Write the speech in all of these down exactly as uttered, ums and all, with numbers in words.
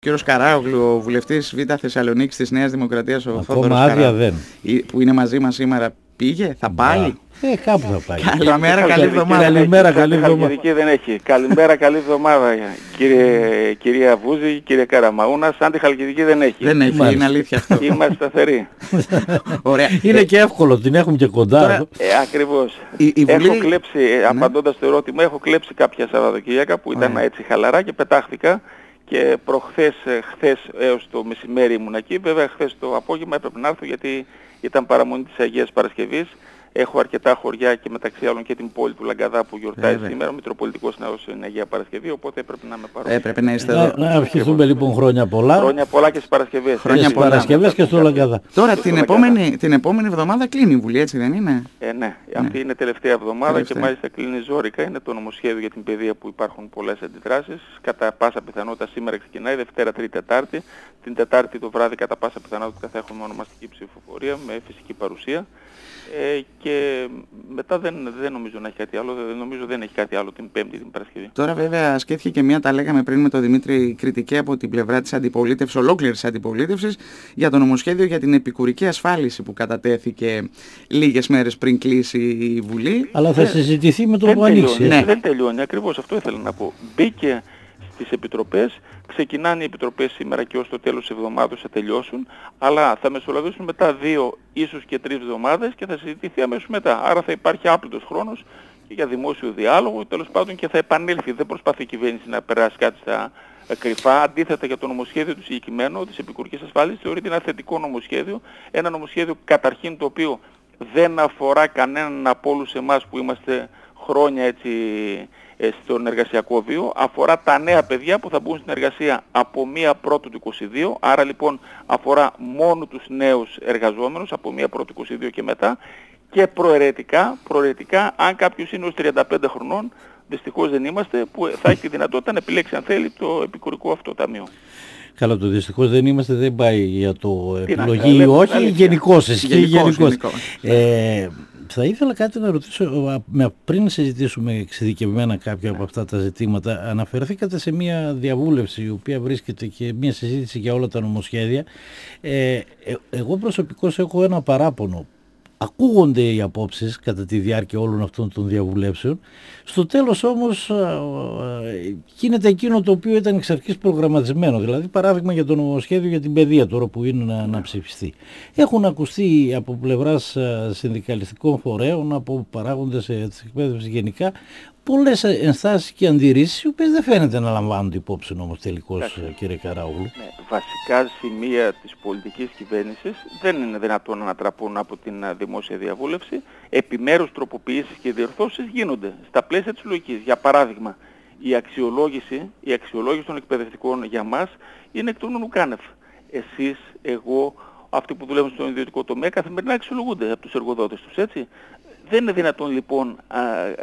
Κύριος Καράογλου, ο βουλευτής Β' Θεσσαλονίκης της Νέας Δημοκρατίας, ο Θόδωρος Καράογλου, που είναι μαζί μας σήμερα, πήγε, θα πάει? Ε, κάπου θα πάει. Καλημέρα, καλή εβδομάδα. Καλημέρα, καλή εβδομάδα. Δεν έχει. Καλημέρα, καλή εβδομάδα, κύριε, κυρία Βούζη, κύριε Καραμαούνα. Σαν τη Χαλκιδική δεν έχει. Δεν έχει, Μάλιστα. είναι αλήθεια αυτό. Είμαστε σταθεροί. Ωραία. Είναι Ε, και εύκολο, την έχουμε και κοντά. Τώρα, Ε, ακριβώς. Η, η Βουλή... Έχω κλέψει, ε, απαντώντας στο ερώτημα, έχω κλέψει κάποια Σαββατοκύριακα που ήταν Ωραία. έτσι χαλαρά και πετάχτηκα. Και προχθές, χθες έως το μεσημέρι ήμουν εκεί. Βέβαια χθες το απόγευμα έπρεπε να έρθω γιατί ήταν παραμονή της Αγίας Παρασκευής. Έχω αρκετά χωριά και μεταξύ άλλων και την πόλη του Λαγκαδά που γιορτάζει Βέβαια. σήμερα. Ο Μητροπολιτικός Ναός είναι Αγία Παρασκευή, οπότε έπρεπε να με παρουσιάσω. Έπρεπε να είστε Να, εδώ. να ευχηθούμε λοιπόν χρόνια πολλά. Χρόνια πολλά και στις Παρασκευές. Χρόνια Και στις πολλά. Παρασκευές και στο Λαγκαδά. Τώρα Στο την Λαγκαδά. επόμενη, την επόμενη εβδομάδα κλείνει η Βουλή, έτσι δεν είναι? Ε, ναι, αυτή είναι τελευταία εβδομάδα Τελευταία. και μάλιστα κλείνει ζόρικα. Είναι το νομοσχέδιο για την παιδεία που υπάρχουν πολλές αντιδράσεις. Κατά πάσα πιθανότητα σήμερα ξεκινάει, Δευτέρα, Τρίτη, Τετάρτη. Την Τετάρτη το βράδυ κατά πάσα πιθανότητα θα έχουμε ονομαστική ψηφοφορία με φυσική παρουσία. Ε, και μετά δεν, δεν νομίζω να έχει κάτι άλλο, δεν νομίζω δεν έχει κάτι άλλο την Πέμπτη, την Παρασκευή. Τώρα βέβαια σκέφτηκε και μία, τα λέγαμε πριν με τον Δημήτρη, κριτική από την πλευρά της αντιπολίτευσης, ολόκληρης αντιπολίτευσης, για το νομοσχέδιο για την επικουρική ασφάλιση που κατατέθηκε λίγες μέρες πριν κλείσει η Βουλή. Αλλά θα συζητηθεί με το δεν που ανοίξει. τελειώνει, Ναι. δεν τελειώνει, ακριβώς αυτό ήθελα να πω. Μπήκε στις επιτροπές, ξεκινάνε οι επιτροπές σήμερα και ως το τέλος της εβδομάδας θα τελειώσουν, αλλά θα μεσολαβήσουν μετά δύο, ίσως και τρεις εβδομάδες και θα συζητηθεί αμέσως μετά. Άρα θα υπάρχει άπλητος χρόνος και για δημόσιο διάλογο, τέλος πάντων, και θα επανέλθει. Δεν προσπαθεί η κυβέρνηση να περάσει κάτι στα ε, κρυφά. Αντίθετα, για το νομοσχέδιο του συγκεκριμένου της επικουρικής ασφάλισης θεωρείται ένα θετικό νομοσχέδιο, ένα νομοσχέδιο καταρχήν το οποίο δεν αφορά κανέναν από όλους εμάς που είμαστε χρόνια έτσι ε, στον εργασιακό βίο, αφορά τα νέα παιδιά που θα μπουν στην εργασία από μία πρώτου του είκοσι δύο, άρα λοιπόν αφορά μόνο τους νέους εργαζόμενους από μία πρώτου είκοσι δύο και μετά, και προαιρετικά, προαιρετικά αν κάποιος είναι ως τριάντα πέντε χρονών, δυστυχώς δεν είμαστε, που θα έχει τη δυνατότητα να επιλέξει αν θέλει το επικουρικό αυτό ταμείο. Καλά, το δυστυχώς δεν είμαστε, δεν πάει για το Τι να επιλογή κάνω, ή λέμε όχι, την αλήθεια. γενικώς ισχύει. Γενικώς, γενικώς. γενικώς. Ε, θα ήθελα κάτι να ρωτήσω, α, με- πριν συζητήσουμε εξειδικευμένα κάποια από αυτά τα ζητήματα, αναφερθήκατε σε μια διαβούλευση η οποία βρίσκεται και μια συζήτηση για όλα τα νομοσχέδια. Ε, ε, εγώ προσωπικώς έχω ένα παράπονο. Ακούγονται οι απόψεις κατά τη διάρκεια όλων αυτών των διαβουλεύσεων. Στο τέλος όμως α, α, γίνεται εκείνο το οποίο ήταν εξ αρχής προγραμματισμένο. Δηλαδή παράδειγμα για το νομοσχέδιο για την παιδεία τώρα που είναι να, να ψηφιστεί. Έχουν ακουστεί από πλευράς α, συνδικαλιστικών φορέων, από παράγοντες ε, της εκπαίδευσης γενικά, πολλές ενστάσεις και αντιρρήσεις, οι οποίες δεν φαίνεται να λαμβάνονται υπόψη όμως τελικώς, Εντάξει. κύριε Καράογλου. Ναι, βασικά σημεία της πολιτικής κυβέρνησης δεν είναι δυνατόν να ανατραπούν από την α, δημόσια διαβούλευση. Επιμέρους τροποποιήσεις και διορθώσεις γίνονται στα πλαίσια της λογικής. Για παράδειγμα, η αξιολόγηση, η αξιολόγηση των εκπαιδευτικών για μας είναι εκ των ουκάνευ. Εσείς, εγώ, αυτοί που δουλεύουν στον ιδιωτικό τομέα καθημερινά αξιολογούνται από τους εργοδότες τους, έτσι. Δεν είναι δυνατόν λοιπόν α,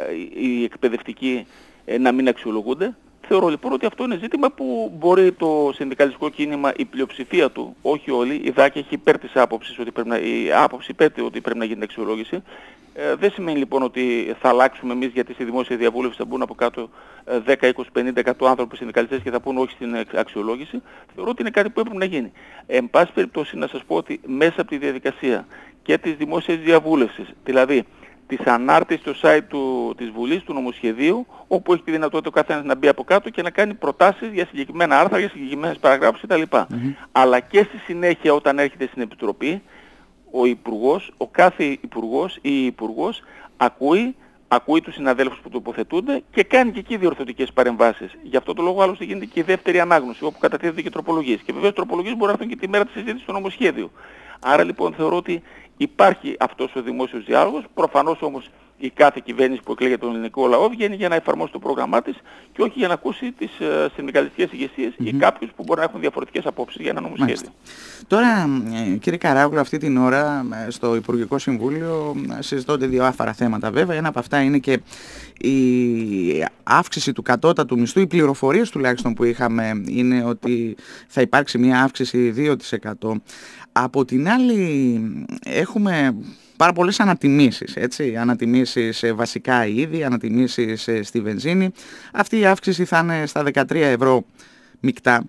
οι εκπαιδευτικοί ε, να μην αξιολογούνται. Θεωρώ λοιπόν ότι αυτό είναι ζήτημα που μπορεί το συνδικαλιστικό κίνημα, η πλειοψηφία του, όχι όλοι, η ΔΑΚ έχει υπέρ της άποψης ότι πρέπει να, η άποψη υπέρ ότι πρέπει να γίνει αξιολόγηση. Ε, δεν σημαίνει λοιπόν ότι θα αλλάξουμε εμείς, γιατί στη δημόσια διαβούλευση θα μπουν από κάτω ε, δέκα, είκοσι, πενήντα, εκατό άνθρωποι συνδικαλιστές και θα πούν όχι στην αξιολόγηση. Θεωρώ ότι είναι κάτι που έπρεπε να γίνει. Εν πάση περιπτώσει να σας πω ότι μέσα από τη διαδικασία και της δημόσιας διαβούλευσης, δηλαδή της ανάρτησης στο site του, της Βουλής, του νομοσχεδίου, όπου έχει τη δυνατότητα ο καθένας να μπει από κάτω και να κάνει προτάσεις για συγκεκριμένα άρθρα, για συγκεκριμένες παραγράφους κτλ. Mm-hmm. Αλλά και στη συνέχεια όταν έρχεται στην Επιτροπή, ο Υπουργός, ο κάθε Υπουργός ή η Υπουργός ακούει, ακούει τους συναδέλφους που τοποθετούνται και κάνει και εκεί διορθωτικές παρεμβάσεις. Γι' αυτό το λόγο άλλωστε γίνεται και η δεύτερη ανάγνωση, όπου κατατίθεται και τροπολογίες. Και βεβαίως τροπολογίες μπορεί να έρθουν και τη μέρα της συζήτησης στο νομοσχέδιο. Άρα λοιπόν θεωρώ ότι υπάρχει αυτός ο δημόσιος διάλογος. Προφανώς όμως η κάθε κυβέρνηση που εκλέγει τον ελληνικό λαό βγαίνει για να εφαρμόσει το πρόγραμμά της και όχι για να ακούσει τις uh, συνδικαλιστικές ηγεσίες mm-hmm. ή κάποιους που μπορεί να έχουν διαφορετικές απόψεις για ένα νομοσχέδιο. Μάλιστα. Τώρα, κύριε Καράογλου, αυτή την ώρα στο Υπουργικό Συμβούλιο συζητώνται διάφορα θέματα βέβαια. Ένα από αυτά είναι και η αύξηση του κατώτατου μισθού. Οι πληροφορίες τουλάχιστον που είχαμε είναι ότι θα υπάρξει μια αύξηση δύο τοις εκατό. Από την άλλη έχουμε πάρα πολλές ανατιμήσεις, έτσι, ανατιμήσεις σε βασικά είδη, ανατιμήσεις στη βενζίνη. Αυτή η αύξηση θα είναι στα δεκατρία ευρώ μεικτά.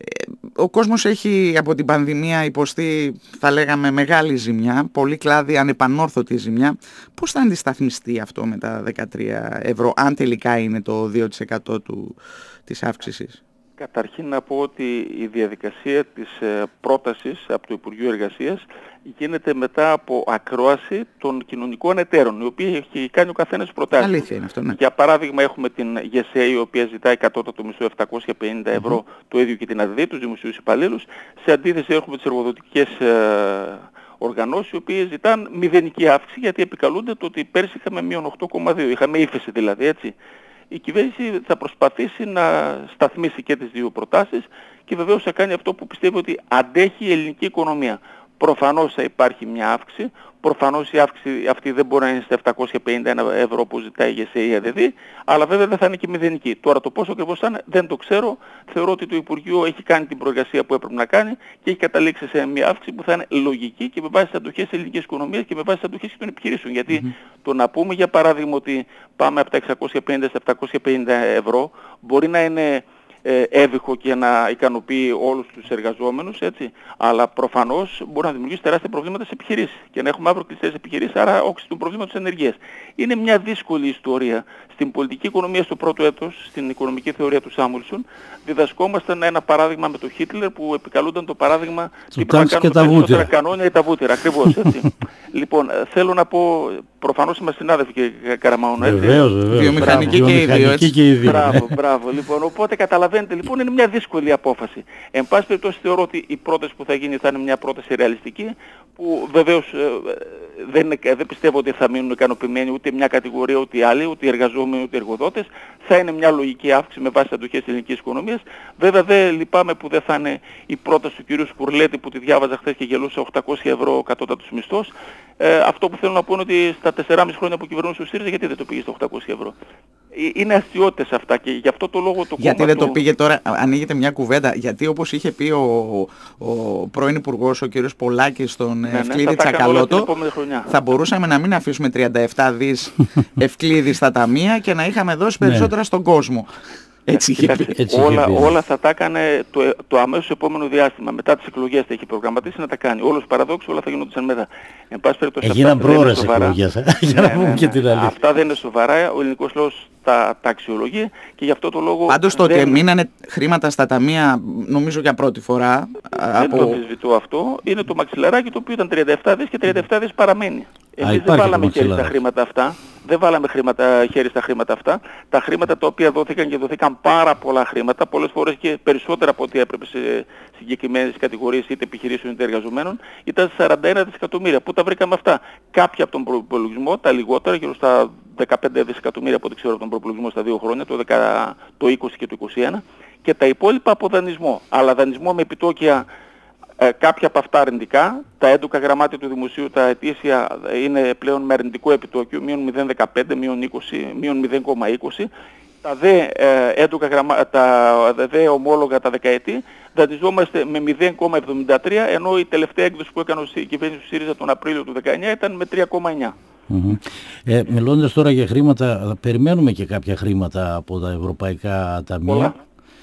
Ο κόσμος έχει από την πανδημία υποστεί, θα λέγαμε, μεγάλη ζημιά, πολύ κλάδη ανεπανόρθωτη ζημιά. Πώς θα αντισταθμιστεί αυτό με τα δεκατρία ευρώ, αν τελικά είναι το δύο τοις εκατό του, της αύξησης? Καταρχήν να πω ότι η διαδικασία της πρότασης από το Υπουργείο Εργασίας γίνεται μετά από ακρόαση των κοινωνικών εταίρων, οι οποίοι έχει κάνει ο καθένας προτάσεις. Αλήθεια είναι αυτό, ναι. Για παράδειγμα έχουμε την ΓΕΣΕ, η οποία ζητάει κατώτατο μισθό επτακόσια πενήντα ευρώ, mm-hmm. το ίδιο και την ΑΔΔ, τους δημοσίους υπαλλήλους. Σε αντίθεση έχουμε τις εργοδοτικές ε, οργανώσεις, οι οποίες ζητάνε μηδενική αύξηση, γιατί επικαλούνται το ότι πέρσι είχαμε μείον οκτώ κόμμα δύο, είχαμε ύφεση δηλαδή, έτσι. Η κυβέρνηση θα προσπαθήσει να σταθμίσει και τις δύο προτάσεις και βεβαίως θα κάνει αυτό που πιστεύω ότι αντέχει η ελληνική οικονομία. Προφανώς θα υπάρχει μια αύξηση, προφανώς η αύξηση αυτή δεν μπορεί να είναι στα επτακόσια πενήντα ένα ευρώ που ζητάει η ΓΕΣΕ ή η ΑΔΔ, αλλά βέβαια δεν θα είναι και μηδενική. Τώρα το πόσο ακριβώς θα είναι δεν το ξέρω. Θεωρώ ότι το Υπουργείο έχει κάνει την προεργασία που έπρεπε να κάνει και έχει καταλήξει σε μια αύξηση που θα είναι λογική και με βάση τις αντοχές της ελληνικής οικονομίας και με βάση τις αντοχές των επιχειρήσεων. Γιατί mm-hmm. το να πούμε για παράδειγμα ότι πάμε από τα εξακόσια πενήντα στα επτακόσια πενήντα ευρώ μπορεί να είναι Ε, έβυχο και να ικανοποιεί όλους τους εργαζόμενους, έτσι, αλλά προφανώς μπορεί να δημιουργήσει τεράστια προβλήματα σε επιχειρήσεις και να έχουμε αύριο κλειστές επιχειρήσεις, άρα όξη του προβλήματος ενεργείας. Είναι μια δύσκολη ιστορία. Στην πολιτική οικονομία στο πρώτο έτος, στην οικονομική θεωρία του Σάμουελσον, διδασκόμασταν ένα παράδειγμα με τον Χίτλερ που επικαλούνταν το παράδειγμα τι πρέπει να κάνουν περισσότερα κανόνια ή τα βούτυρα. Ακριβώς, έτσι. Λοιπόν, θέλω να πω, προφανώς είμαστε συνάδελφοι και Καραμαώνα, έτσι. Βεβαίως, βεβαίως. Βιομηχανική και οι δύο, έτσι. Μπράβο, μπράβο. Λοιπόν, οπότε καταλαβαίνετε, λοιπόν, είναι μια δύσκολη απόφαση. Εν πάση περιπτώσει θεωρώ ότι η πρόταση που θα γίνει θα είναι μια πρόταση ρεαλιστική, που βεβαίως ε, δεν, δεν πιστεύω ότι θα μείνουν ικανοποιημένοι ούτε μια κατηγορία ούτε η άλλη, ούτε οι εργαζόμενοι ούτε οι εργοδότες. Θα είναι μια λογική αύξηση με βάση τις αντοχές της ελληνικής οικονομίας. Βέβαια δεν λυπάμαι που δεν θα είναι η πρόταση του κυρίου Σπουρλέτη που τη διάβαζα χθες και γελούσε οκτακόσια ευρώ κατώτατος μισθός. Ε, αυτό που θέλω να πω είναι ότι στα τεσσεράμισι χρόνια που κυβερνούσε ο ΣΥΡΙΖΑ, γιατί δεν το πήγε στα οκτακόσια ευρώ. Είναι αστιότητες αυτά και γι' αυτό το λόγο το γιατί κόμμα δεν του... το πήγε τώρα, ανοίγεται μια κουβέντα, γιατί όπως είχε πει ο, ο πρώην Υπουργός, ο κ. Πολάκης στον ναι, Ευκλήδη ναι, Τσακαλώτο, θα μπορούσαμε να μην αφήσουμε τριάντα επτά δις Ευκλήδη στα ταμεία και να είχαμε δώσει περισσότερα ναι. στον κόσμο. Έτσι, Κοιτάξτε, έτσι όλα, όλα θα τα έκανε το, το αμέσως επόμενο διάστημα. Μετά τις εκλογές θα έχει προγραμματίσει να τα κάνει. Όλος παραδόξου όλα θα γίνονταν μετά. Εν πάση περιπτώσει, έγιναν πρόορες εκλογές, για να πούμε και την αλήθεια. Αυτά δεν είναι σοβαρά. Ο ελληνικός λαός τα, τα αξιολογεί και γι' αυτό το λόγο... Πάντως το ότι μείνανε χρήματα στα ταμεία, νομίζω για πρώτη φορά... Δεν από... το αμφισβητώ αυτό. Είναι το μαξιλαράκι το οποίο ήταν τριάντα επτά δις και τριάντα επτά δις παραμένει. Εμείς δεν βάλαμε χέρι στα χρήματα αυτά. Δεν βάλαμε χρήματα, χέρι στα χρήματα αυτά. Τα χρήματα τα οποία δόθηκαν και δόθηκαν πάρα πολλά χρήματα, πολλές φορές και περισσότερα από ό,τι έπρεπε σε συγκεκριμένες κατηγορίες είτε επιχειρήσεων είτε εργαζομένων, ήταν σαράντα ένα δισεκατομμύρια. Πού τα βρήκαμε αυτά? Κάποια από τον προϋπολογισμό, τα λιγότερα, γύρω στα δεκαπέντε δισεκατομμύρια από ό,τι ξέρω από τον προϋπολογισμό στα δύο χρόνια, το, δέκα, το είκοσι και το είκοσι ένα, και τα υπόλοιπα από δανεισμό. Αλλά δανεισμό με επιτόκια. Ε, κάποια από αυτά αρνητικά, τα έντοκα γραμμάτια του δημοσίου, τα ετήσια είναι πλέον με αρνητικό επιτόκιο, μείον μηδέν κόμμα δεκαπέντε, μείον είκοσι, μείον μηδέν κόμμα είκοσι. Τα δε, ε, έντοκα γραμμα... τα δε ομόλογα τα δεκαετή δανειζόμαστε με μηδέν κόμμα εβδομήντα τρία, ενώ η τελευταία έκδοση που έκανε η κυβέρνηση του ΣΥΡΙΖΑ τον Απρίλιο του δεκαεννιά ήταν με τρία κόμμα εννιά. Mm-hmm. Ε, μιλώντας τώρα για χρήματα, περιμένουμε και κάποια χρήματα από τα ευρωπαϊκά ταμεία. Πολλά.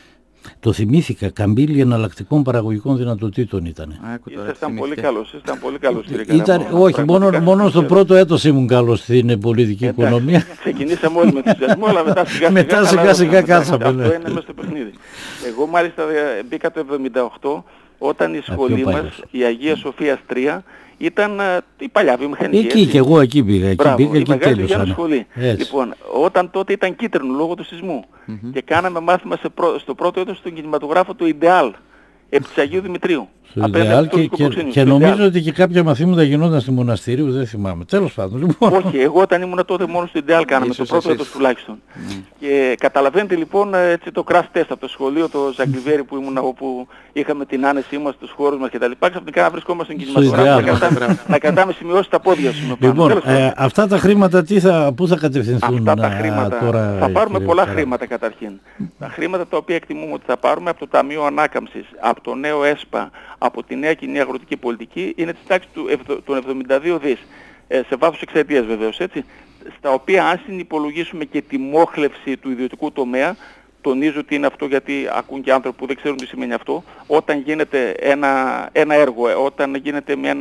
Το θυμήθηκα, καμπύλη εναλλακτικών παραγωγικών δυνατοτήτων ήταν. Ήσασταν πολύ καλός, ήσασταν πολύ καλός κύριε ήταν, Καραμαώνα. Όχι, μόνο, μόνο στο πρώτο έτος ήμουν καλός στην πολιτική εντάξει, οικονομία. Ξεκινήσαμε όλοι με ενθουσιασμό, αλλά μετά σιγά σιγά, μετά σιγά, σιγά κάτσαμε. Αυτό είναι μέσα στο παιχνίδι. Εγώ μάλιστα μπήκα το εβδομήντα οκτώ όταν η σχολή μας, η Αγία Σοφίας τρία, ήταν η παλιά βιομηχανική. Εκεί και εγώ εκεί πήγα. Εκεί Μπράβο, πήγα η και μεγάλη τέλειωσα. σχολή. Λοιπόν, όταν τότε ήταν κίτρινο λόγω του σεισμού mm-hmm. και κάναμε μάθημα σε πρω... στο πρώτο έτος στον κινηματογράφο του Ιντεάλ επί της Αγίου Δημητρίου. Ιντεάλ και, και, και νομίζω ότι και κάποια μαθήματα γινόταν στη μοναστηρίου, δεν θυμάμαι. Τέλος πάντων. Λοιπόν. Όχι, εγώ όταν ήμουν τότε μόνο στο Ιντεάλ κάναμε το πρώτο έτος τουλάχιστον. Mm. Και καταλαβαίνετε λοιπόν έτσι, το crash test από το σχολείο, το Ζαγκλιβέρι που ήμουν, όπου είχαμε την άνεσή μας στους χώρους μας κτλ. Ξαφνικά να βρισκόμαστε στον κινηματογράφο να κρατάμε, να κρατάμε σημειώσεις στα πόδια σου. Λοιπόν, ε, αυτά τα χρήματα τι θα, πού θα κατευθυνθούν? Αυτά τα χρήματα, τώρα, θα πάρουμε πολλά παρά. χρήματα καταρχήν. Τα χρήματα τα οποία εκτιμούμε ότι θα πάρουμε από το Ταμείο Ανάκαμψης, από το νέο ΕΣΠΑ, από τη νέα κοινή αγροτική πολιτική είναι της τάξης των εβδομήντα δύο δις, ε, σε βάθος εξαετίας βεβαίως, έτσι, στα οποία αν συνυπολογίσουμε και τη μόχλευση του ιδιωτικού τομέα, το τονίζω ότι είναι αυτό γιατί ακούν και άνθρωποι που δεν ξέρουν τι σημαίνει αυτό. Όταν γίνεται ένα, ένα έργο, όταν γίνεται μια,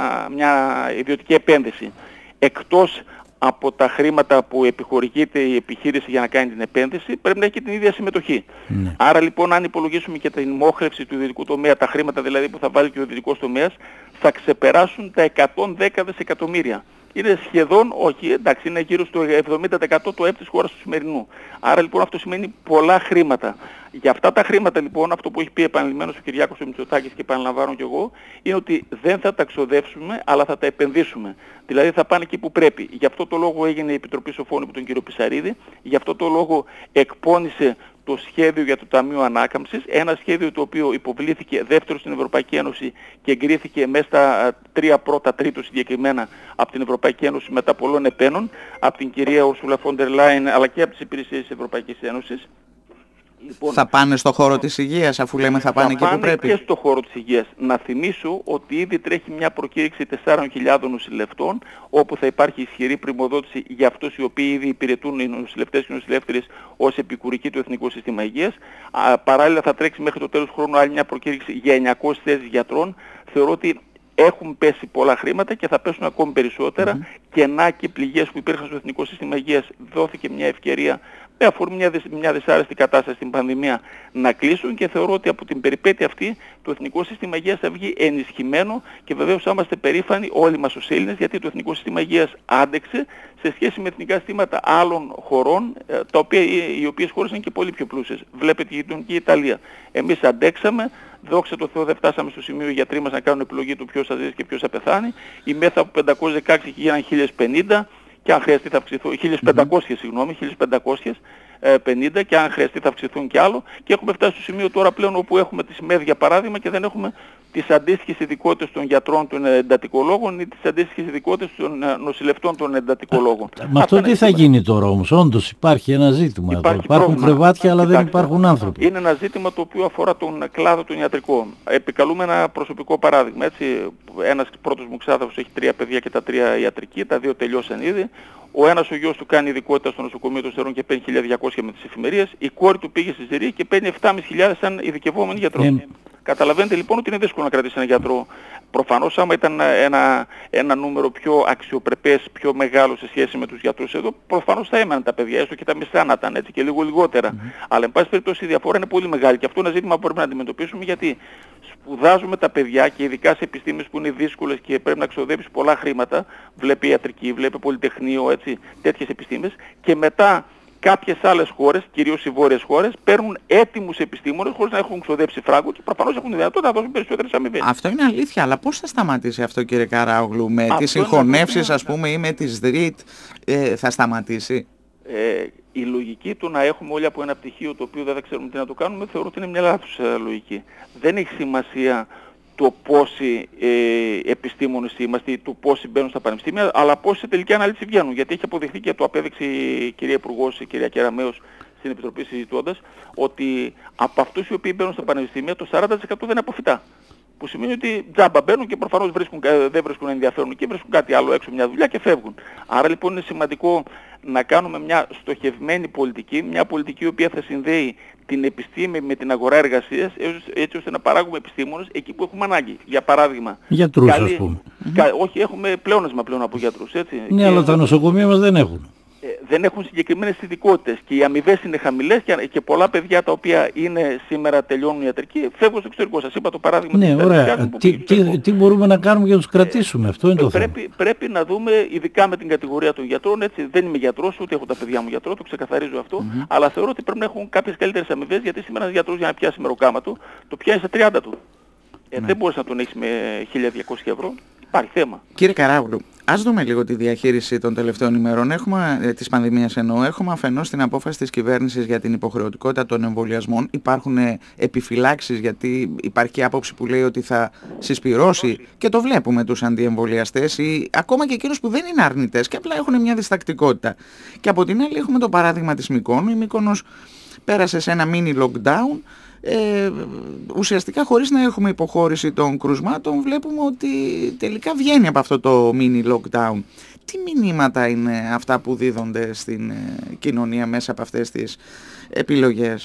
μια ιδιωτική επένδυση, εκτός από τα χρήματα που επιχορηγείται η επιχείρηση για να κάνει την επένδυση, πρέπει να έχει και την ίδια συμμετοχή. Ναι. Άρα λοιπόν, αν υπολογίσουμε και την μόχλευση του ιδιωτικού τομέα, τα χρήματα δηλαδή που θα βάλει και ο ιδιωτικός τομέας, θα ξεπεράσουν τα εκατόν δέκα δισεκατομμύρια. Είναι σχεδόν, όχι, εντάξει, είναι γύρω στο εβδομήντα τοις εκατό το ΕΠ της χώρας του σημερινού. Άρα λοιπόν αυτό σημαίνει πολλά χρήματα. Για αυτά τα χρήματα λοιπόν, αυτό που έχει πει επανειλημμένος ο Κυριάκος ο Μητσοτάκης και επαναλαμβάνω κι εγώ, είναι ότι δεν θα τα ξοδεύσουμε, αλλά θα τα επενδύσουμε. Δηλαδή θα πάνε εκεί που πρέπει. Γι' αυτό το λόγο έγινε η Επιτροπή Σοφών από τον κύριο Πισαρίδη, γι' αυτό το λόγο εκπώνησε το σχέδιο για το Ταμείο Ανάκαμψης, ένα σχέδιο το οποίο υποβλήθηκε δεύτερο στην Ευρωπαϊκή Ένωση και εγκρίθηκε μέσα στα τρία πρώτα τρίτο συγκεκριμένα από την Ευρωπαϊκή Ένωση μετά πολλών επένων, από την κυρία Ursula von der Leyen αλλά και από τις υπηρεσίες της Ευρωπαϊκής Ένωσης. Λοιπόν, θα πάνε στο χώρο της υγείας, αφού λέμε θα πάνε εκεί που πρέπει. Και στο χώρο της υγείας. Να θυμίσω ότι ήδη τρέχει μια προκήρυξη τεσσάρων χιλιάδων νοσηλευτών, όπου θα υπάρχει ισχυρή πρημοδότηση για αυτούς οι οποίοι ήδη υπηρετούν οι νοσηλευτές και οι νοσηλεύτριες ως επικουρικοί του Εθνικού Σύστημα Υγείας. Α, παράλληλα θα τρέξει μέχρι το τέλος του χρόνου άλλη μια προκήρυξη για εννιακόσιες θέσεις γιατρών. Θεωρώ ότι έχουν πέσει πολλά χρήματα και θα πέσουν ακόμη περισσότερα. Mm-hmm. Κενά και πληγές που υπήρχαν στο Εθνικό Σύστημα Υγείας δόθηκε μια ευκαιρία με αφορμή μια, δυσ, μια δυσάρεστη κατάσταση στην πανδημία να κλείσουν και θεωρώ ότι από την περιπέτεια αυτή το Εθνικό Σύστημα Υγείας θα βγει ενισχυμένο και βεβαίως θα είμαστε περήφανοι όλοι μας ως Έλληνες γιατί το Εθνικό Σύστημα Υγείας άντεξε σε σχέση με εθνικά συστήματα άλλων χωρών τα οποία, οι οποίες χώρες είναι και πολύ πιο πλούσιες. Βλέπετε η γειτονική Ιταλία. Εμείς αντέξαμε. Δόξα τω Θεώ δεν φτάσαμε στο σημείο οι γιατροί μας να κάνουν επιλογή του ποιος θα ζήσει και ποιος θα πεθάνει. Η μέθα από πεντακόσιες δεκαέξι γίνανε χίλια πενήντα και αν χρειαστεί θα αυξηθούν, χίλια πεντακόσιες συγγνώμη, χίλια πεντακόσιες πενήντα και αν χρειαστεί θα αυξηθούν κι άλλο και έχουμε φτάσει στο σημείο τώρα πλέον όπου έχουμε τις ΜΕΘ για παράδειγμα και δεν έχουμε τις αντίστοιχες ειδικότητες των γιατρών των εντατικολόγων ή τις αντίστοιχες ειδικότητες των νοσηλευτών των εντατικολόγων. Μα αυτό τι θα γίνει τώρα όμως, όντως υπάρχει ένα ζήτημα. Υπάρχει υπάρχουν κρεβάτια αλλά δεν υπάρχουν άνθρωποι. Είναι ένα ζήτημα το οποίο αφορά τον κλάδο τον ιατρικό. Επικαλούμε ένα προσωπικό παράδειγμα. Έτσι, ένας πρώτος μου ξάδερφος έχει τρία παιδιά και τα τρία ιατρική, τα δύο τελειώσαν ήδη. Ο ένας ο γιος του κάνει ειδικότητα στο νοσοκομείο των Στερών και παίρνει χίλια διακόσια με τις εφημερίες. Η κόρη του πήγε στη Ζηρή και παίρνει επτά χιλιάδες πεντακόσια σαν ειδικευόμενη γιατρό. Yeah. Καταλαβαίνετε λοιπόν ότι είναι δύσκολο να κρατήσει ένα γιατρό. Προφανώς άμα ήταν ένα, ένα νούμερο πιο αξιοπρεπές, πιο μεγάλο σε σχέση με τους γιατρούς εδώ, προφανώς θα έμεναν τα παιδιά, έστω και τα μισά να ήταν έτσι και λίγο λιγότερα. Mm-hmm. Αλλά εν πάση περιπτώσει η διαφορά είναι πολύ μεγάλη και αυτό είναι ένα ζήτημα που πρέπει να αντιμετωπίσουμε γιατί σπουδάζουμε τα παιδιά και ειδικά σε επιστήμες που είναι δύσκολες και πρέπει να ξοδέψεις πολλά χρήματα, βλέπει ιατρική, βλέπει πολυτεχνείο, έτσι, τέτοιες επιστήμες και μετά κάποιες άλλες χώρες, κυρίως οι βόρειες χώρες, παίρνουν έτοιμους επιστήμονες χωρίς να έχουν ξοδέψει φράγκο και προφανώς έχουν δυνατότητα να δώσουν περισσότερες αμοιβές. Αυτό είναι αλήθεια, αλλά πώς θα σταματήσει αυτό κύριε Καράογλου, με αυτό τις συγχωνεύσεις ας πούμε ή με τις ΔΡΙΤ ε, θα σταματήσει? Ε, η λογική του να έχουμε όλοι από ένα πτυχίο το οποίο δεν θα ξέρουμε τι να το κάνουμε, θεωρώ ότι είναι μια λάθος λογική. Δεν έχει σημασία το πόσοι ε, επιστήμονες είμαστε ή το πόσοι μπαίνουν στα πανεπιστήμια, αλλά πόσοι σε τελική ανάλυση βγαίνουν. Γιατί έχει αποδειχθεί και το απέδειξε η κυρία Υπουργός, η κυρία Κεραμέως στην Επιτροπή συζητώντας, ότι από αυτούς οι οποίοι μπαίνουν στα πανεπιστήμια το σαράντα τοις εκατό δεν είναι αποφυτά. Που σημαίνει ότι τζάμπα μπαίνουν και προφανώς βρίσκουν, δεν βρίσκουν ενδιαφέρον και βρίσκουν κάτι άλλο έξω, μια δουλειά και φεύγουν. Άρα λοιπόν είναι σημαντικό να κάνουμε μια στοχευμένη πολιτική, μια πολιτική η οποία θα συνδέει την επιστήμη με την αγορά εργασίας, έτσι ώστε να παράγουμε επιστήμονες εκεί που έχουμε ανάγκη. Για παράδειγμα, γιατρούς καλή, ας πούμε. Κα, όχι, έχουμε πλεόνασμα πλέον από γιατρούς, έτσι. Ναι, και αλλά τα νοσοκομεία μας δεν έχουν. Δεν έχουν συγκεκριμένες ειδικότητες και οι αμοιβές είναι χαμηλές και, και πολλά παιδιά τα οποία είναι σήμερα τελειώνουν ιατρική φεύγουν στο εξωτερικό. Σας είπα το παράδειγμα. Ναι, ωραία. Τι, τι, τι μπορούμε να κάνουμε για να τους κρατήσουμε, ε, αυτό είναι το πρέπει, θέμα. Πρέπει να δούμε, ειδικά με την κατηγορία των γιατρών, έτσι, δεν είμαι γιατρός, ούτε έχω τα παιδιά μου γιατρό, το ξεκαθαρίζω αυτό, mm-hmm. αλλά θεωρώ ότι πρέπει να έχουν κάποιες καλύτερες αμοιβές γιατί σήμερα ένας γιατρός για να πιάσει μεροκάμα του, το πιάνει στα τριάντα του. Ε, ναι. Δεν μπορείς να τον έχεις με χίλια διακόσια ευρώ. Υπάρχει θέμα. Κύριε Καράογλου, ας δούμε λίγο τη διαχείριση των τελευταίων ημερών. Έχουμε, ε, της πανδημίας εννοώ, έχουμε αφενός την απόφαση της κυβέρνησης για την υποχρεωτικότητα των εμβολιασμών. Υπάρχουν ε, επιφυλάξεις γιατί υπάρχει και άποψη που λέει ότι θα συσπυρώσει και το βλέπουμε τους αντιεμβολιαστές ή ακόμα και εκείνους που δεν είναι αρνητές και απλά έχουν μια διστακτικότητα. Και από την άλλη έχουμε το παράδειγμα της Μυκόνου. Η Μύκονος πέρασε σε ένα mini lockdown. Ε, ουσιαστικά χωρίς να έχουμε υποχώρηση των κρουσμάτων βλέπουμε ότι τελικά βγαίνει από αυτό το mini lockdown. Τι μηνύματα είναι αυτά που δίδονται στην ε, κοινωνία μέσα από αυτές τις επιλογές?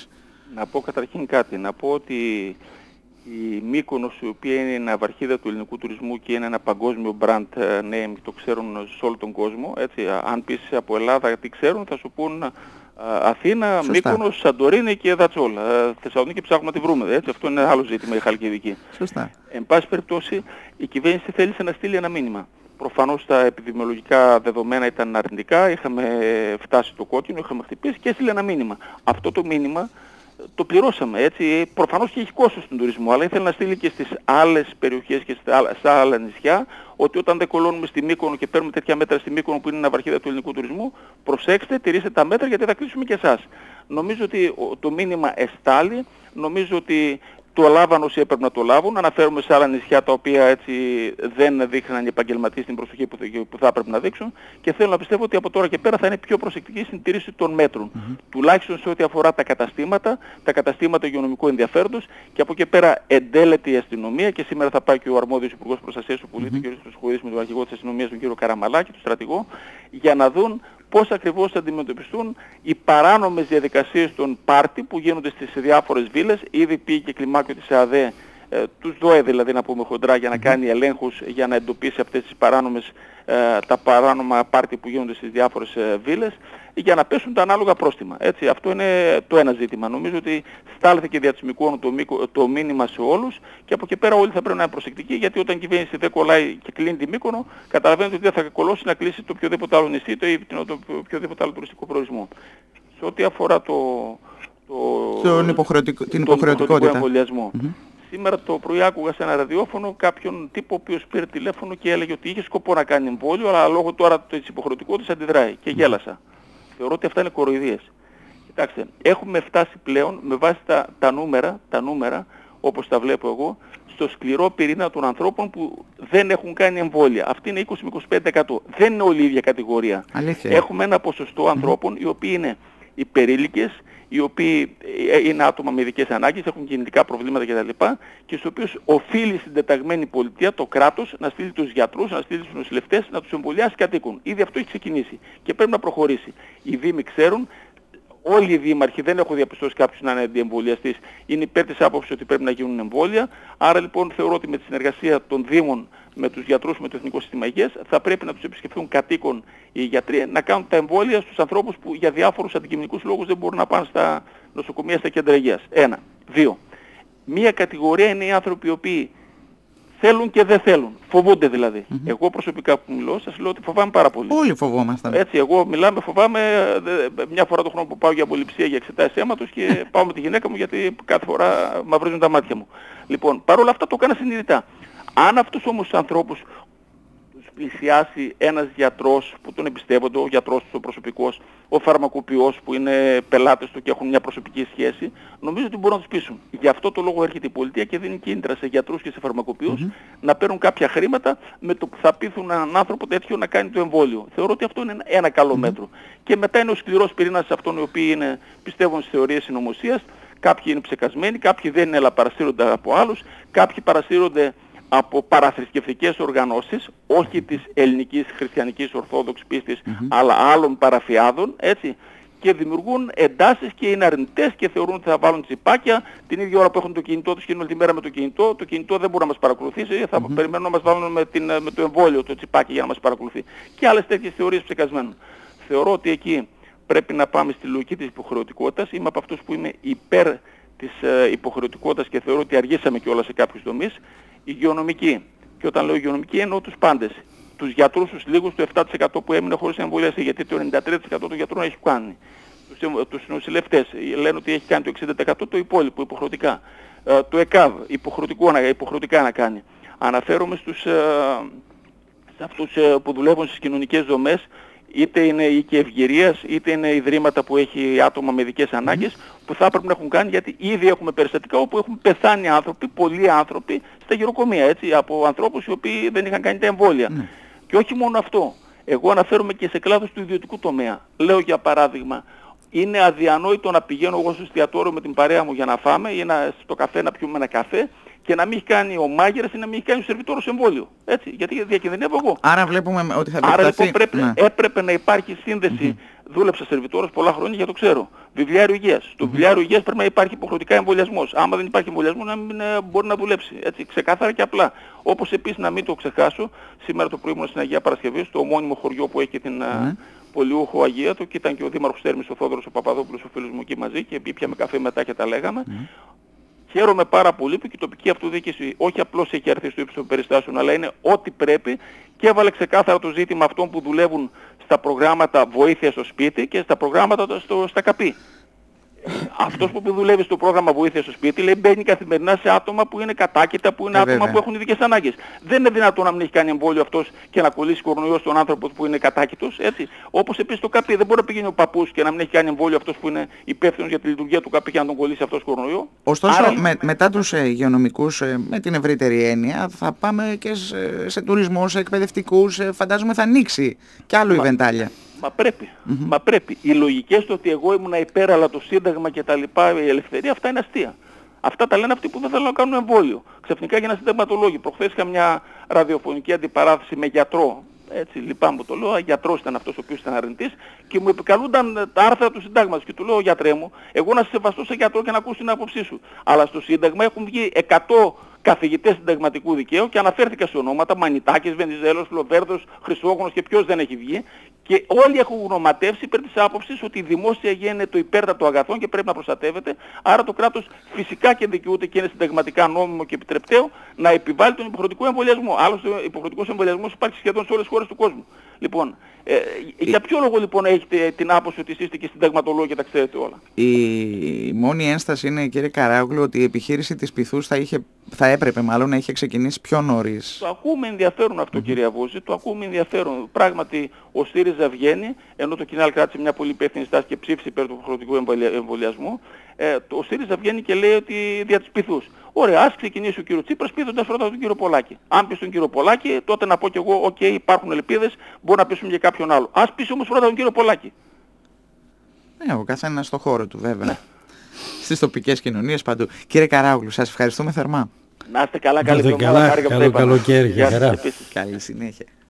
Να πω καταρχήν κάτι. Να πω ότι η Μύκονος, η οποία είναι η ναυαρχίδα του ελληνικού τουρισμού και είναι ένα παγκόσμιο brand name, το ξέρουν σε όλο τον κόσμο, έτσι, αν πεις από Ελλάδα τι ξέρουν, θα σου πούν Αθήνα, Σωστά. Μύκονος, Σαντορίνη και Δατσόλα. Θεσσαλονίκη ψάχνουμε να τη βρούμε, έτσι, αυτό είναι άλλο ζήτημα, η Χαλκιδική. Σωστά. Εν πάση περιπτώσει, η κυβέρνηση θέλησε να στείλει ένα μήνυμα. Προφανώς τα επιδημιολογικά δεδομένα ήταν αρνητικά, είχαμε φτάσει στο κόκκινο, είχαμε χτυπήσει και έστειλε ένα μήνυμα. Αυτό το μήνυμα το πληρώσαμε, έτσι, προφανώς και έχει κόστος στον τουρισμό, αλλά ήθελε να στείλει και στις άλλες περιοχές και στα άλλα, στα άλλα νησιά, ότι όταν δεν κολώνουμε στη Μύκονο και παίρνουμε τέτοια μέτρα στη Μύκονο που είναι η ναυαρχίδα του ελληνικού τουρισμού, προσέξτε, τηρήστε τα μέτρα γιατί θα κλείσουμε και εσάς. Νομίζω ότι το μήνυμα εστάλει, νομίζω ότι το λάβαν όσοι έπρεπε να το λάβουν. Αναφέρομαι σε άλλα νησιά τα οποία έτσι δεν δείχναν οι επαγγελματίες την προσοχή που, που θα έπρεπε να δείξουν και θέλω να πιστεύω ότι από τώρα και πέρα θα είναι πιο προσεκτική στην τήρηση των μέτρων. Mm-hmm. Τουλάχιστον σε ό,τι αφορά τα καταστήματα, τα καταστήματα υγειονομικού ενδιαφέροντος και από εκεί πέρα εντέλεται η αστυνομία και σήμερα θα πάει και ο αρμόδιος Υπουργός Προστασίας του Πολίτη, mm-hmm. ο κ. Στοσχοίδης, με τον αρχηγό της αστυνομίας, τον κ. Καραμαλάκη, τον στρατηγό, για να δουν πώς ακριβώς θα αντιμετωπιστούν οι παράνομες διαδικασίες των πάρτι που γίνονται στις διάφορες βίλες. Ήδη πήγε και κλιμάκιο της ΕΑΔΕ, ε, τους ΔΟΕ δηλαδή να πούμε χοντρά, για να κάνει ελέγχους, για να εντοπίσει αυτές τις παράνομες, ε, τα παράνομα πάρτι που γίνονται στις διάφορες ε, βίλες, για να πέσουν τα ανάλογα πρόστιμα. Έτσι, αυτό είναι το ένα ζήτημα. Νομίζω ότι στάλθηκε δια της Μυκόνου το, το μήνυμα σε όλους και από εκεί πέρα όλοι θα πρέπει να είναι προσεκτικοί, γιατί όταν η κυβέρνηση δεν κολλάει και κλείνει τη Μύκονο, καταλαβαίνετε ότι δεν θα κολλώσει να κλείσει το οποιοδήποτε άλλο νησί ή το οποιοδήποτε άλλο τουριστικό προορισμό. Σε ό,τι αφορά το, το, Τον υποχρεωτικο, την τον υποχρεωτικότητα. εμβολιασμό. Mm-hmm. Σήμερα το πρωί άκουγα σε ένα ραδιόφωνο κάποιον τύπο ο οποίος πήρε τηλέφωνο και έλεγε ότι είχε σκοπό να κάνει εμβόλιο, αλλά λόγω τώρα της υποχρεωτικότητας αντιδράει και γέλασα. Θεωρώ ότι αυτά είναι κοροϊδίες. Κοιτάξτε, έχουμε φτάσει πλέον με βάση τα, τα νούμερα, τα νούμερα, όπως τα βλέπω εγώ, στο σκληρό πυρήνα των ανθρώπων που δεν έχουν κάνει εμβόλια. Αυτή είναι είκοσι με είκοσι πέντε τοις εκατό. Δεν είναι όλη η ίδια κατηγορία. Αλήθεια. Έχουμε ένα ποσοστό ανθρώπων οι οποίοι είναι υπερήλικες, οι οποίοι είναι άτομα με ειδικές ανάγκες, έχουν κινητικά προβλήματα κτλ. Και στους οποίους οφείλει στην τεταγμένη πολιτεία το κράτος να στείλει τους γιατρούς, να στείλει τους νοσηλευτές, να τους εμβολιάσει κατοίκουν. Ήδη αυτό έχει ξεκινήσει και πρέπει να προχωρήσει. Οι Δήμοι ξέρουν, όλοι οι δήμαρχοι, δεν έχω διαπιστώσει κάποιους να είναι αντιεμβολιαστής, είναι υπέρ της άποψης ότι πρέπει να γίνουν εμβόλια. Άρα λοιπόν θεωρώ ότι με τη συνεργασία των Δήμων, με τους γιατρούς, με το Εθνικό Σύστημα Υγείας, θα πρέπει να τους επισκεφθούν κατοίκον οι γιατροί, να κάνουν τα εμβόλια στους ανθρώπους που για διάφορους αντικειμενικούς λόγους δεν μπορούν να πάνε στα νοσοκομεία, στα κέντρα υγείας. Ένα. Δύο. Μία κατηγορία είναι οι άνθρωποι οι οποίοι θέλουν και δεν θέλουν. Φοβούνται δηλαδή. Mm-hmm. Εγώ προσωπικά που μιλώ, σας λέω ότι φοβάμαι πάρα πολύ. Όλοι φοβόμασταν. Έτσι, εγώ μιλάμε, φοβάμαι μια φορά το χρόνο που πάω για απολυψία, για εξετάσεις αίματος και πάω με τη γυναίκα μου γιατί κάθε φορά μαυρίζουν τα μάτια μου. Λοιπόν, παρόλα αυτά το έκανα συνειδητά. Αν αυτούς όμως τους ανθρώπους τους πλησιάσει ένας γιατρός που τον εμπιστεύονται, ο γιατρός του, ο προσωπικός, ο φαρμακοποιός που είναι πελάτες του και έχουν μια προσωπική σχέση, νομίζω ότι μπορούν να τους πείσουν. Γι' αυτό το λόγο έρχεται η πολιτεία και δίνει κίνητρα σε γιατρούς και σε φαρμακοποιούς mm-hmm. να παίρνουν κάποια χρήματα με το που θα πείθουν έναν άνθρωπο τέτοιο να κάνει το εμβόλιο. Θεωρώ ότι αυτό είναι ένα, ένα καλό mm-hmm. μέτρο. Και μετά είναι ο σκληρός πυρήνας σε αυτόν οι οποίοι είναι, πιστεύουν στις θεωρίες συνωμοσίας. Κάποιοι είναι ψεκασμένοι, κάποιοι δεν είναι, αλλά παρασύρονται από άλλους, κάποιοι παρασύρονται από παραθρησκευτικές οργανώσεις, όχι της ελληνικής χριστιανικής ορθόδοξης πίστης, mm-hmm. αλλά άλλων παραφιάδων, έτσι, και δημιουργούν εντάσεις και είναι αρνητές και θεωρούν ότι θα βάλουν τσιπάκια την ίδια ώρα που έχουν το κινητό τους και είναι όλη τη μέρα με το κινητό. Το κινητό δεν μπορεί να μας παρακολουθήσει, θα mm-hmm. περιμένουν να μας βάλουν με, την, με το εμβόλιο το τσιπάκι για να μας παρακολουθεί. Και άλλες τέτοιες θεωρίες ψεκασμένων. Θεωρώ ότι εκεί πρέπει να πάμε στη λογική της υποχρεωτικότητας. Είμαι από αυτούς που είμαι υπέρ της ε, υποχρεωτικότητας και θεωρώ ότι αργήσαμε κιόλας σε κάποιους τομείς. Υγειονομική. Και όταν λέω υγειονομική εννοώ τους πάντες. Τους γιατρούς, τους λίγους, το επτά τοις εκατό που έμεινε χωρίς εμβολιαστή, γιατί το ενενήντα τρία τοις εκατό των γιατρών έχει κάνει. Τους, τους νοσηλευτές λένε ότι έχει κάνει το εξήντα τοις εκατό το υπόλοιπο υποχρεωτικά. Ε, το ΕΚΑΒ υποχρεωτικά να κάνει. Αναφέρομαι στους, ε, σε αυτούς ε, που δουλεύουν στις κοινωνικές δομές, είτε είναι οίκοι ευγυρίας, είτε είναι ιδρύματα που έχει άτομα με ειδικές ανάγκες, mm. που θα έπρεπε να έχουν κάνει, γιατί ήδη έχουμε περιστατικά όπου έχουν πεθάνει άνθρωποι, πολλοί άνθρωποι, στα γεροκομεία, έτσι, από ανθρώπους οι οποίοι δεν είχαν κάνει τα εμβόλια. Mm. Και όχι μόνο αυτό. Εγώ αναφέρομαι και σε κλάδους του ιδιωτικού τομέα. Λέω για παράδειγμα, είναι αδιανόητο να πηγαίνω εγώ στο εστιατόριο με την παρέα μου για να φάμε ή να, στο καφέ να πιούμε ένα καφέ και να μην έχει κάνει ο μάγειρας ή να μην έχει κάνει ο σερβιτόρος εμβόλιο. Έτσι, γιατί διακινδυνεύω εγώ. Άρα βλέπουμε ότι θα επεκταθεί. Άρα λοιπόν πρέπει, ναι. έπρεπε να υπάρχει σύνδεση. Mm-hmm. Δούλεψα σερβιτόρος πολλά χρόνια για το ξέρω. Βιβλιάριο υγείας. Mm-hmm. Στο βιβλιάριο υγείας πρέπει να υπάρχει υποχρεωτικά εμβολιασμός. Άμα δεν υπάρχει εμβολιασμός να μην ε, μπορεί να δουλέψει. Έτσι, ξεκάθαρα και απλά. Όπως επίσης να μην το ξεχάσω, σήμερα το πρωί ήμουν στην Αγία Παρασκευή, στο ομώνυμο χωριό που έχει και την mm-hmm. Πολιούχο Αγία του, και ήταν και ο Δήμαρχος Θέρμης ο Θόδωρος ο Παπαδόπουλος, ο φίλος μου εκεί μαζί, και πήπιαμε καφέ μετά και τα λέγαμε. Mm. Χαίρομαι πάρα πολύ που και η τοπική αυτοδιοίκηση όχι απλώς έχει έρθει στο ύψος των περιστάσεων, αλλά είναι ό,τι πρέπει, και έβαλε ξεκάθαρα το ζήτημα αυτών που δουλεύουν στα προγράμματα βοήθεια στο σπίτι και στα προγράμματα στο, στα ΚΑΠΗ. Αυτός που δουλεύει στο πρόγραμμα βοήθεια στο σπίτι, λέει, μπαίνει καθημερινά σε άτομα που είναι κατάκητα, που είναι ε, άτομα βέβαια. που έχουν ειδικές ανάγκες. Δεν είναι δυνατόν να μην έχει κάνει εμβόλιο αυτός και να κολλήσει κορονοϊό στον άνθρωπο που είναι κατάκητος. Έτσι. Όπως επίσης το ΚΑΠΗ, δεν μπορεί να πηγαίνει ο παππούς και να μην έχει κάνει εμβόλιο αυτός που είναι υπεύθυνος για τη λειτουργία του ΚΑΠΗ και να τον κολλήσει αυτός κορονοϊό. Ωστόσο, Άρα... με, μετά τους ε, υγειονομικούς, ε, με την ευρύτερη έννοια, θα πάμε και σε, σε τουρισμό, σε εκπαιδευτικούς, ε, φαντάζομαι θα ανοίξει κι άλλο ιβεντάλια. Μα πρέπει, mm-hmm. μα πρέπει. Οι λογικές του ότι εγώ ήμουν υπέρ, αλλά το Σύνταγμα και τα λοιπά, η ελευθερία, αυτά είναι αστεία. Αυτά τα λένε αυτοί που δεν θέλουν να κάνουν εμβόλιο. Ξαφνικά έγιναν συνταγματολόγοι. Προχθές είχα μια ραδιοφωνική αντιπαράθεση με γιατρό. Έτσι, λυπάμαι που το λέω, γιατρός ήταν αυτός ο οποίος ήταν αρνητής, και μου επικαλούνταν τα άρθρα του Συντάγματος. Και του λέω, γιατρέ μου, εγώ να σε σεβαστώ σε γιατρό και να ακούσω την άποψή σου. Αλλά στο Σύνταγμα έχουν βγει εκατό καθηγητές συνταγματικού δικαίου και αναφέρθηκα σε ονόματα, Μανιτάκης, Βενιζέλος, Λοβέρδος, Χρυσόγονος και ποιος δεν έχει βγει, και όλοι έχουν γνωματεύσει υπέρ της άποψης ότι η δημόσια υγεία είναι το υπέρτατο αγαθόν και πρέπει να προστατεύεται. Άρα το κράτος φυσικά και δικαιούται, και είναι συνταγματικά νόμιμο και επιτρεπταίο, να επιβάλλει τον υποχρεωτικό εμβολιασμό. Άλλωστε ο υποχρεωτικός εμβολιασμός υπάρχει σχεδόν σε όλες τις χώρες του κόσμου. Λοιπόν, ε, για ποιο λόγο λοιπόν έχετε την άποψη ότι είστε και συνταγματολόγοι και τα ξέρετε όλα? Η μόνη ένσταση είναι, κύριε Καράγλου, ότι η επιχείρηση της πυθούς θα, είχε, θα έπρεπε μάλλον να είχε ξεκινήσει πιο νωρίς. Το ακούμε ενδιαφέρον αυτό, mm-hmm. κύριε Αβούζη, το ακούμε ενδιαφέρον. Πράγματι ο ΣΥΡΙΖΑ βγαίνει, ενώ το ΚΙΝΑΛ κράτησε μια πολύ υπεύθυνη στάση και ψήφισε υπέρ του υποχρεωτικού εμβολιασμού. Ε, ο ΣΥΡΙΖΑ βγαίνει και λέει ότι δια της πυθούς. Ωραία, ας ξεκινήσει ο κύριο Τσίπρας πείθοντας πρώτα τον κύριο Πολάκη. Αν πεις τον κύριο Πολάκη, τότε να πω κι εγώ, οκ, okay, υπάρχουν ελπίδες, μπορεί να πείσουμε και κάποιον άλλο. Ας πεις όμως πρώτα τον κύριο Πολάκη. Ναι, ο καθένας στο χώρο του, βέβαια. Ναι. Στις τοπικές κοινωνίες παντού. Κύριε Καράγλου, σας ευχαριστούμε θερμά. Να είστε καλά, καλή εβδομάδα. Καλό καλοκαίρι. Καλή συνέχεια.